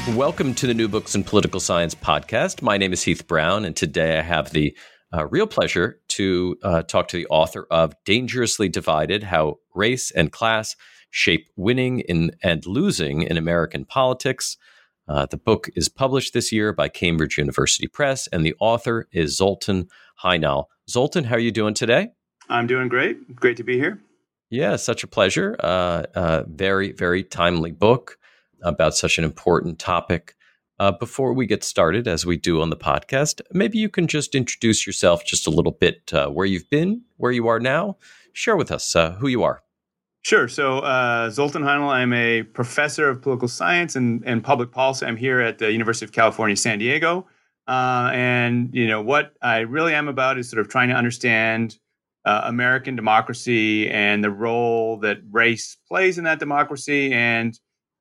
Welcome to the New Books in Political Science podcast. My name is Heath Brown, and today I have the real pleasure to talk to the author of Dangerously Divided: How Race and Class Shape Winning and Losing in American Politics. The book is published this year by Cambridge University Press, and the author is Zoltan Hajnal. Zoltan, how are you doing today? I'm doing great. Great to be here. Yeah, such a pleasure. Very, very timely book about such an important topic. Before we get started, as we do on the podcast, maybe you can just introduce yourself just a little bit, where you've been, where you are now. Share with us who you are. Sure. So Zoltan Hajnal, I'm a professor of political science and public policy. I'm here at the University of California, San Diego. And, what I really am about is sort of trying to understand American democracy and the role that race plays in that democracy, and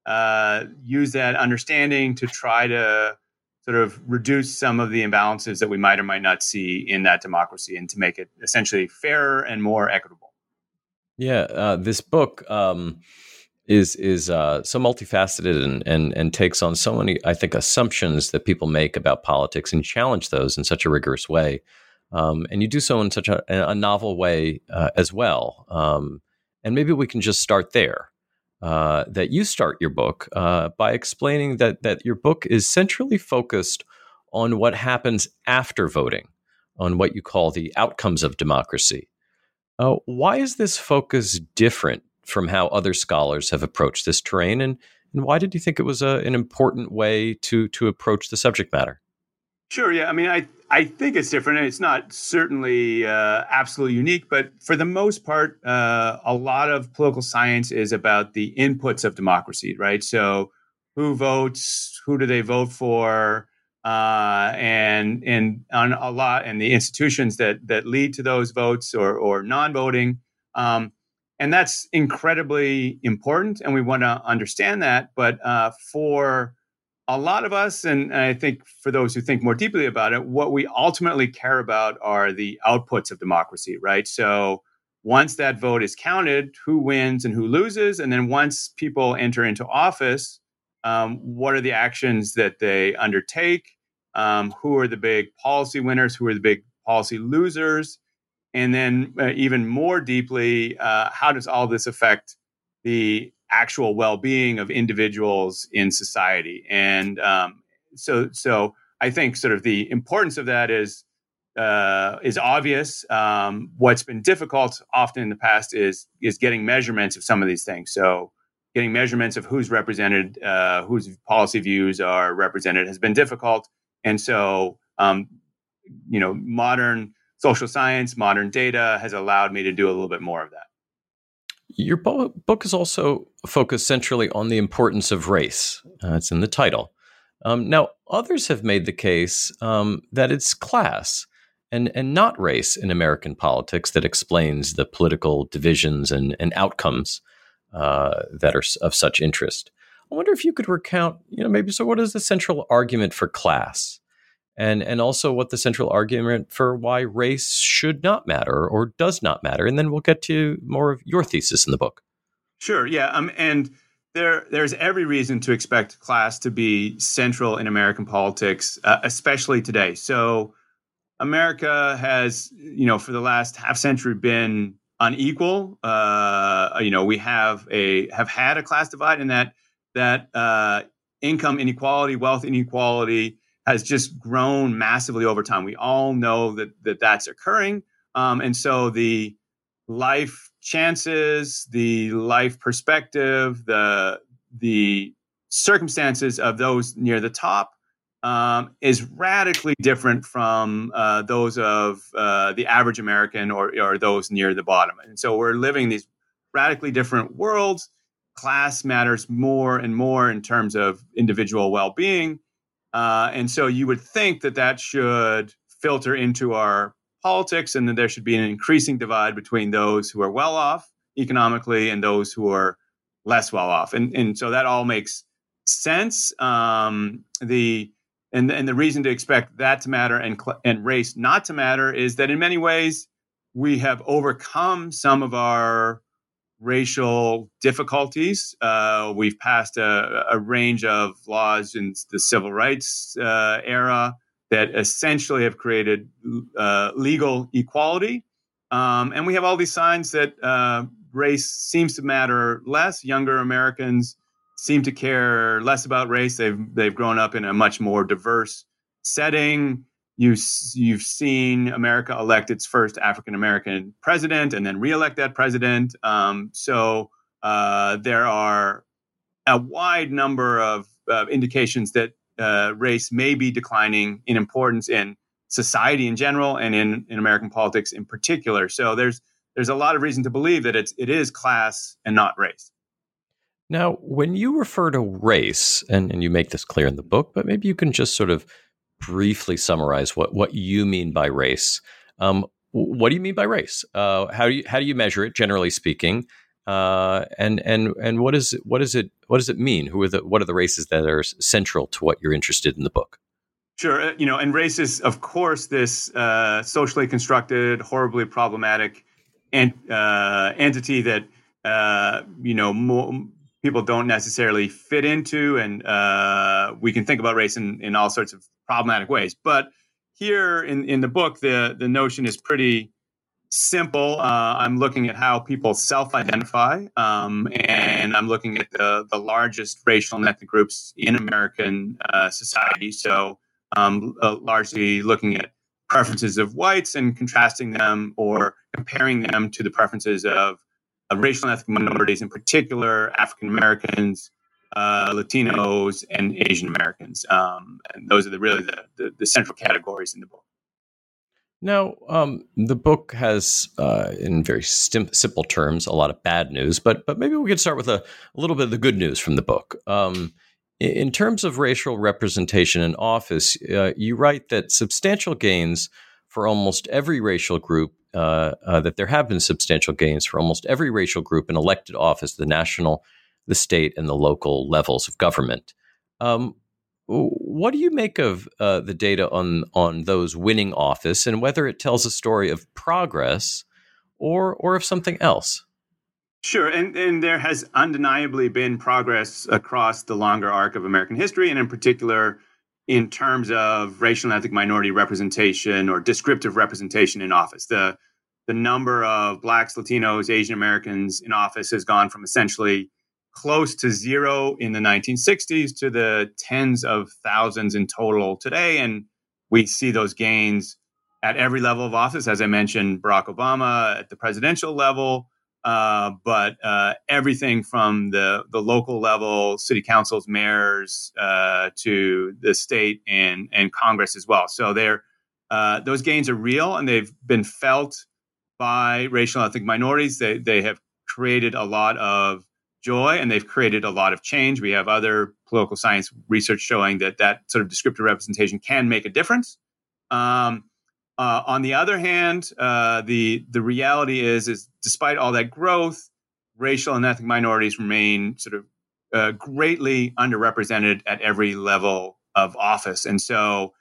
use that understanding to try to sort of reduce some of the imbalances that we might or might not see in that democracy, and to make it essentially fairer and more equitable. Yeah, this book is so multifaceted and takes on so many, I think, assumptions that people make about politics and challenge those in such a rigorous way. And you do so in such a novel way as well. And maybe we can just start there. That you start your book by explaining that your book is centrally focused on what happens after voting, on what you call the outcomes of democracy. Why is this focus different from how other scholars have approached this terrain, and why did you think it was an important way to approach the subject matter? Sure. Yeah. I mean, I think it's different. It's not certainly absolutely unique, but for the most part, a lot of political science is about the inputs of democracy, right? So, who votes? Who do they vote for? And on a lot, and the institutions that lead to those votes or non-voting, and that's incredibly important, and we want to understand that. But for a lot of us, and I think for those who think more deeply about it, what we ultimately care about are the outputs of democracy, right? So once that vote is counted, who wins and who loses, and then once people enter into office, what are the actions that they undertake? Who are the big policy winners? Who are the big policy losers? And then even more deeply, how does all this affect the actual well-being of individuals in society? And so I think sort of the importance of that is obvious. What's been difficult often in the past is getting measurements of some of these things. So getting measurements of who's represented, whose policy views are represented, has been difficult. And so, modern social science, modern data has allowed me to do a little bit more of that. Your book is also focused centrally on the importance of race. It's in the title. Now, others have made the case that it's class and not race in American politics that explains the political divisions and outcomes that are of such interest. I wonder if you could recount, so what is the central argument for class? And also what the central argument for why race should not matter or does not matter. And then we'll get to more of your thesis in the book. Sure. Yeah. And there's every reason to expect class to be central in American politics, especially today. So America has, for the last half century been unequal. We have had a class divide, in that income inequality, wealth inequality has just grown massively over time. We all know that that's occurring. And so the life chances, the life perspective, the circumstances of those near the top is radically different from those of the average American or those near the bottom. And so we're living these radically different worlds. Class matters more and more in terms of individual well-being. And so you would think that should filter into our politics, and that there should be an increasing divide between those who are well off economically and those who are less well off. And so that all makes sense. The reason to expect that to matter and race not to matter is that in many ways we have overcome some of our racial difficulties. We've passed a range of laws in the civil rights era that essentially have created legal equality. And we have all these signs that race seems to matter less. Younger Americans seem to care less about race. They've grown up in a much more diverse setting. You've seen America elect its first African American president and then reelect that president. So there are a wide number of indications that race may be declining in importance in society in general and in American politics in particular. So there's a lot of reason to believe that it is class and not race. Now, when you refer to race, and you make this clear in the book, but maybe you can just sort of briefly summarize what you mean by race. What do you mean by race? How do you measure it, generally speaking? And what does it mean? What are the races that are central to what you're interested in the book? Sure, and race is, of course, this socially constructed, horribly problematic entity that people don't necessarily fit into, and we can think about race in all sorts of problematic ways. But here in the book, the notion is pretty simple. I'm looking at how people self-identify, and I'm looking at the largest racial and ethnic groups in American society. So largely looking at preferences of whites and contrasting them or comparing them to the preferences of racial and ethnic minorities, in particular African Americans, Latinos, and Asian Americans. And those are really the central categories in the book. Now, the book has, in very simple terms, a lot of bad news, but maybe we could start with a little bit of the good news from the book. In terms of racial representation in office, you write that substantial gains for almost every racial group, that there have been substantial gains for almost every racial group in elected office, the national, the state, and the local levels of government. What do you make of the data on those winning office, and whether it tells a story of progress or of something else? Sure, and there has undeniably been progress across the longer arc of American history, and in particular in terms of racial and ethnic minority representation or descriptive representation in office. The number of Blacks, Latinos, Asian Americans in office has gone from essentially close to zero in the 1960s to the tens of thousands in total today. And we see those gains at every level of office. As I mentioned, Barack Obama at the presidential level, but everything from the local level, city councils, mayors, to the state and Congress as well. So those gains are real, and they've been felt by racial and ethnic minorities. They have created a lot of joy, and they've created a lot of change. We have other political science research showing that sort of descriptive representation can make a difference. On the other hand, the reality is despite all that growth, racial and ethnic minorities remain sort of greatly underrepresented at every level of office. And so,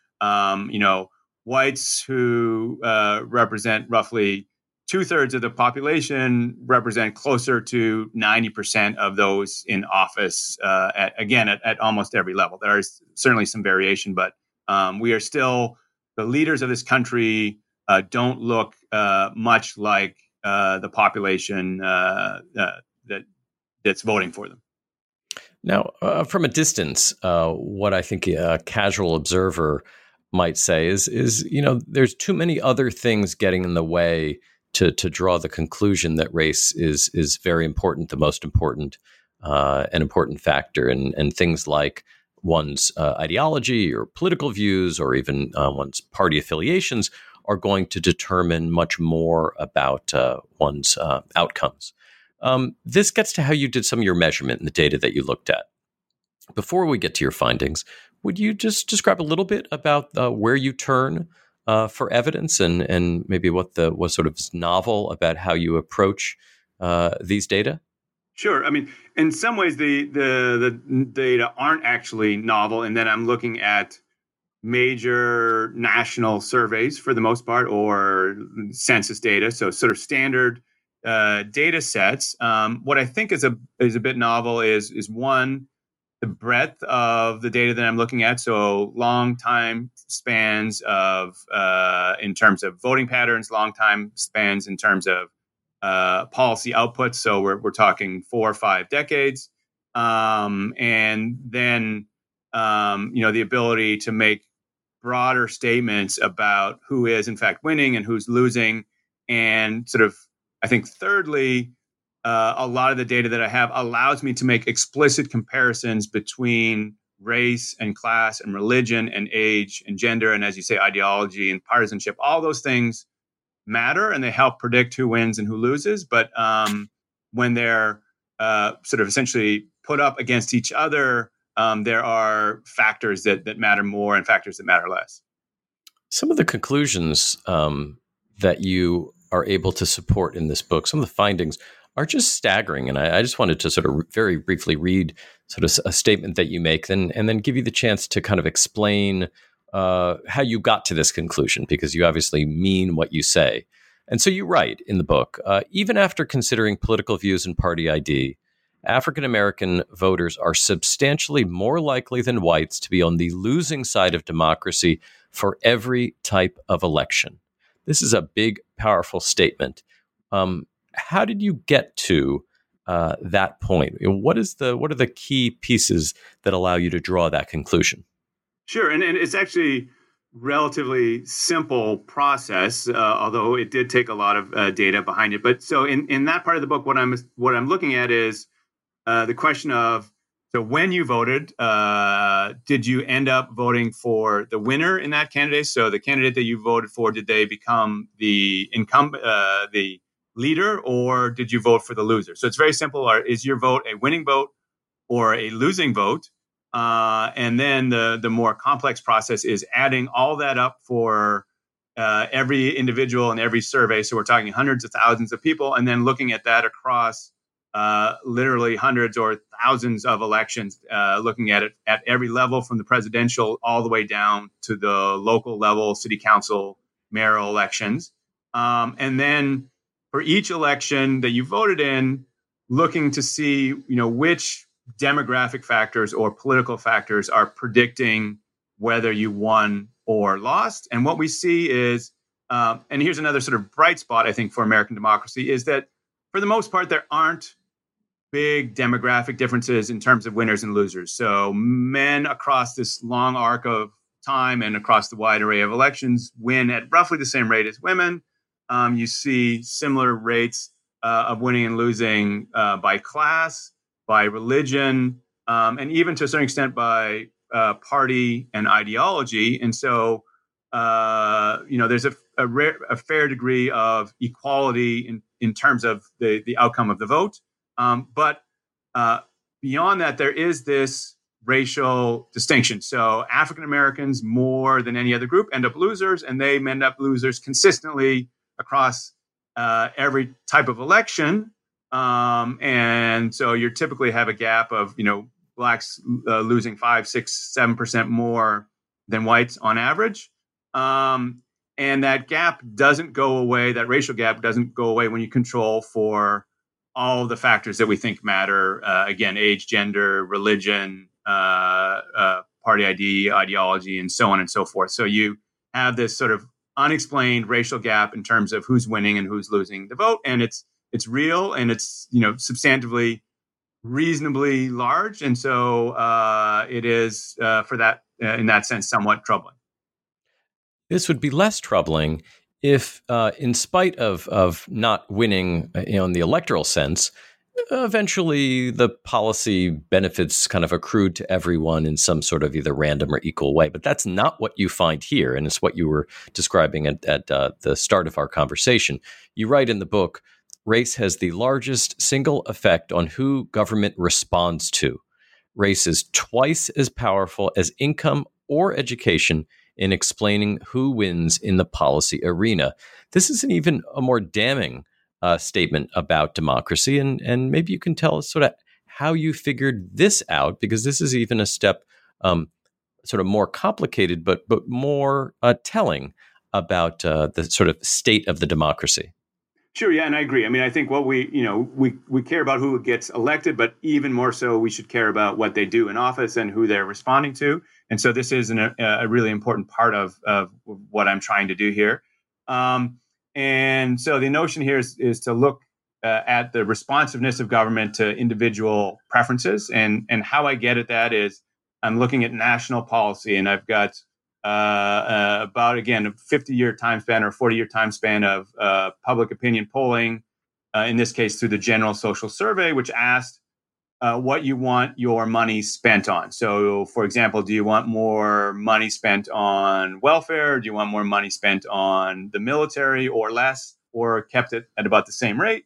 whites who represent roughly 2/3 of the population represent closer to 90% of those in office, at almost every level. There is certainly some variation, but we are still, the leaders of this country don't look much like the population that's voting for them. Now, from a distance, what I think a casual observer might say is there's too many other things getting in the way to draw the conclusion that race is very important, the most important, an important factor, and things like one's ideology or political views or even one's party affiliations are going to determine much more about one's outcomes. This gets to how you did some of your measurement in the data that you looked at. Before we get to your findings, would you just describe a little bit about where you turn for evidence and maybe what sort of is novel about how you approach these data? Sure. I mean, in some ways, the data aren't actually novel, and then I'm looking at major national surveys for the most part, or census data, so sort of standard data sets. What I think is a bit novel is one, the breadth of the data that I'm looking at. So long time spans of in terms of voting patterns, long time spans in terms of policy outputs. So we're talking 4 or 5 decades, and then the ability to make broader statements about who is in fact winning and who's losing, and sort of, I think, thirdly, a lot of the data that I have allows me to make explicit comparisons between race and class and religion and age and gender and, as you say, ideology and partisanship. All those things matter and they help predict who wins and who loses. But when they're sort of essentially put up against each other, there are factors that matter more and factors that matter less. Some of the conclusions that you are able to support in this book, some of the findings are just staggering. And I just wanted to sort of very briefly read sort of a statement that you make and then give you the chance to kind of explain how you got to this conclusion, because you obviously mean what you say. And so you write in the book, even after considering political views and party ID, African-American voters are substantially more likely than whites to be on the losing side of democracy for every type of election. This is a big, powerful statement. How did you get to that point? What are the key pieces that allow you to draw that conclusion? Sure, and it's actually relatively simple process, although it did take a lot of data behind it. But so in that part of the book, what I'm looking at is the question of, so when you voted, did you end up voting for the winner in that candidate? So the candidate that you voted for, did they become the incumbent, the leader, or did you vote for the loser? So it's very simple. Is your vote a winning vote or a losing vote? And then the more complex process is adding all that up for every individual and every survey. So we're talking hundreds of thousands of people, and then looking at that across literally hundreds or thousands of elections, looking at it at every level from the presidential all the way down to the local level, city council, mayoral elections. And then for each election that you voted in, looking to see, which demographic factors or political factors are predicting whether you won or lost. And what we see is, and here's another sort of bright spot, I think, for American democracy, is that for the most part, there aren't big demographic differences in terms of winners and losers. So men across this long arc of time and across the wide array of elections win at roughly the same rate as women. You see similar rates of winning and losing by class, by religion, and even to a certain extent by party and ideology. And so, there's a fair degree of equality in terms of the outcome of the vote. But beyond that, there is this racial distinction. So African Americans, more than any other group, end up losers, and they end up losers consistently across every type of election. And so you typically have a gap of, blacks losing 5, 6, 7% more than whites on average. And that gap doesn't go away. That racial gap doesn't go away when you control for all the factors that we think matter. Again, age, gender, religion, party ID, ideology, and so on and so forth. So you have this sort of unexplained racial gap in terms of who's winning and who's losing the vote. And it's real, and it's, substantively reasonably large. And so it is, for that, in that sense, somewhat troubling. This would be less troubling if, in spite of not winning in the electoral sense, eventually the policy benefits kind of accrued to everyone in some sort of either random or equal way. But that's not what you find here. And it's what you were describing at the start of our conversation. You write in the book, race has the largest single effect on who government responds to. Race is twice as powerful as income or education in explaining who wins in the policy arena. This is an a more damning statement about democracy. And maybe you can tell us sort of how you figured this out, because this is even a step sort of more complicated, but more telling about the sort of state of the democracy. Sure, yeah, and I agree. I mean, I think what we care about who gets elected, but even more so, we should care about what they do in office and who they're responding to. And so, this is a really important part of what I'm trying to do here. And so, the notion here is to look at the responsiveness of government to individual preferences, and how I get at that is I'm looking at national policy, and I've got about, again, a 50-year time span or 40-year time span of public opinion polling, in this case through the General Social Survey, which asked what you want your money spent on. So, for example, do you want more money spent on welfare? Do you want more money spent on the military or less, or kept it at about the same rate?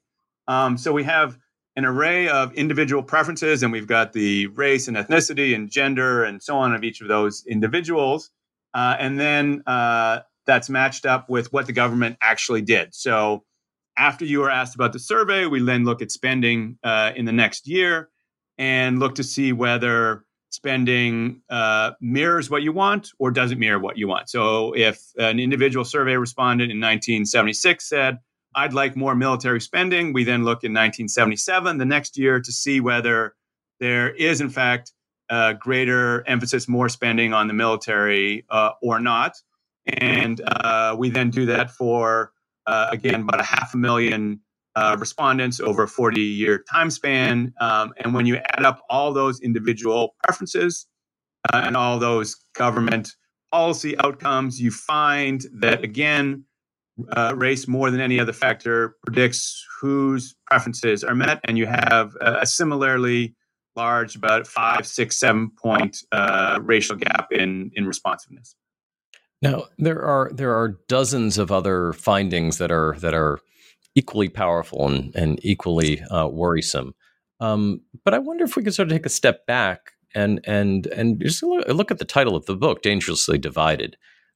So we have an array of individual preferences, and we've got the race and ethnicity and gender and so on of each of those individuals. And then that's matched up with what the government actually did. So after you are asked about the survey, we then look at spending in the next year and look to see whether spending mirrors what you want or doesn't mirror what you want. So if an individual survey respondent in 1976 said, I'd like more military spending, we then look in 1977, the next year, to see whether there is, in fact, greater emphasis, more spending on the military or not. And we then do that for, again, about 500,000 respondents over a 40-year time span. And when you add up all those individual preferences and all those government policy outcomes, you find that, again, race, more than any other factor, predicts whose preferences are met. And you have a similarly large, about 5, 6, 7 point racial gap in responsiveness. Now, there are dozens of other findings that are equally powerful and equally worrisome. But I wonder if we could sort of take a step back and just look at the title of the book, Dangerously Divided.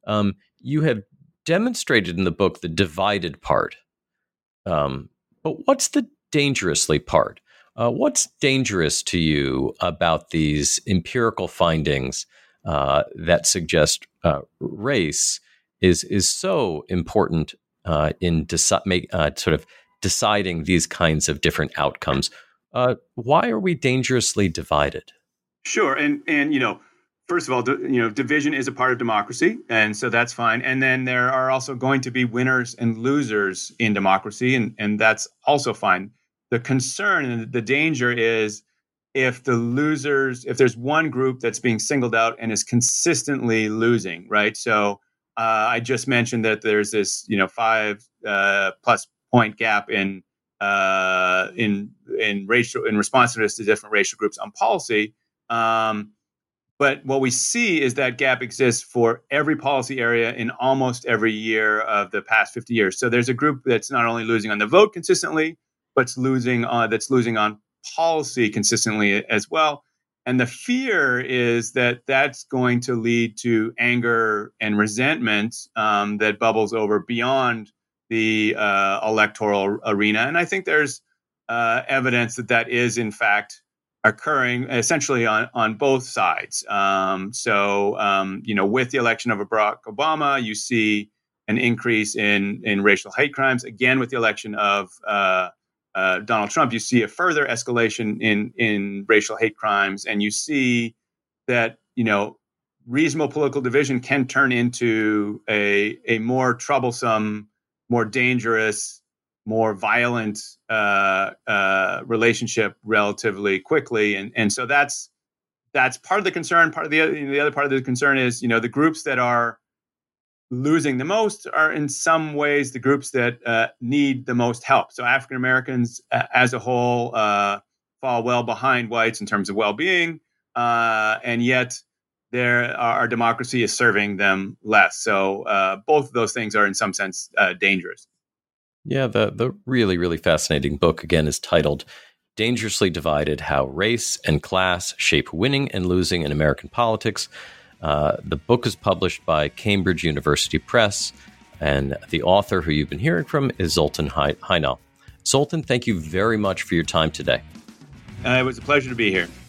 You have demonstrated in the book the divided part. But what's the dangerously part? What's dangerous to you about these empirical findings that suggest race is so important in sort of deciding these kinds of different outcomes? Why are we dangerously divided? Sure, and first of all, division is a part of democracy, and so that's fine. And then there are also going to be winners and losers in democracy, and that's also fine. The concern and the danger is if there's one group that's being singled out and is consistently losing, right? So I just mentioned that there's this 5 plus point gap in responsiveness to different racial groups on policy. But what we see is that gap exists for every policy area in almost every year of the past 50 years. So there's a group that's not only losing on the vote consistently, but that's losing on policy consistently as well. And the fear is that that's going to lead to anger and resentment that bubbles over beyond the electoral arena. And I think there's evidence that is, in fact, occurring essentially on both sides. With the election of Barack Obama, you see an increase in racial hate crimes. Again, with the election of Donald Trump, you see a further escalation in racial hate crimes, and you see that reasonable political division can turn into a more troublesome, more dangerous, more violent relationship relatively quickly, and so that's part of the concern. Part of the other part of the concern is the groups that are losing the most are in some ways the groups that need the most help. So African Americans as a whole fall well behind whites in terms of well-being, and yet our democracy is serving them less. So both of those things are in some sense dangerous. Yeah, the really, really fascinating book, again, is titled Dangerously Divided: How Race and Class Shape Winning and Losing in American Politics. The book is published by Cambridge University Press, and the author who you've been hearing from is Zoltan Hajnal. Zoltan, thank you very much for your time today. It was a pleasure to be here.